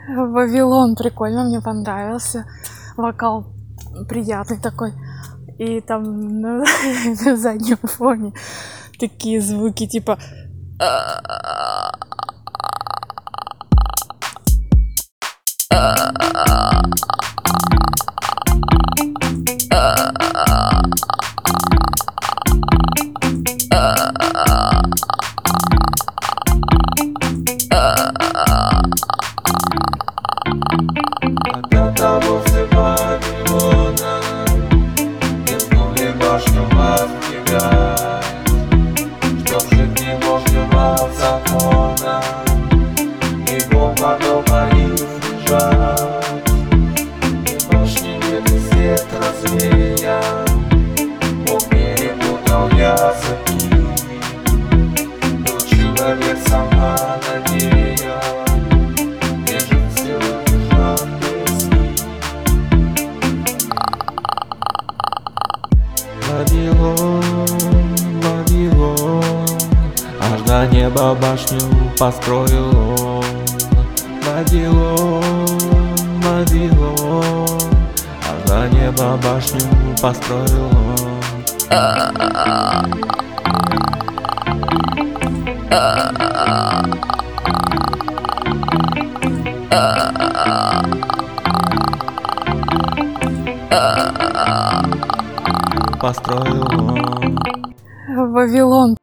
Вавилон прикольно, мне понравился. Вокал приятный такой. И там на заднем фоне такие звуки типа Когда возле Вавилона вернули башню воздвигать, чтоб жить не должного закона и Бога дома избежать. И башни нет, и свет развеян, Бог перепутал языки, но человек сама надея лежит все лежат песни. Вавилон, Вавилон, аж до неба башню построил он. Вавилон, Вавилон, аж до неба башню построил он. Построил он. Вавилон.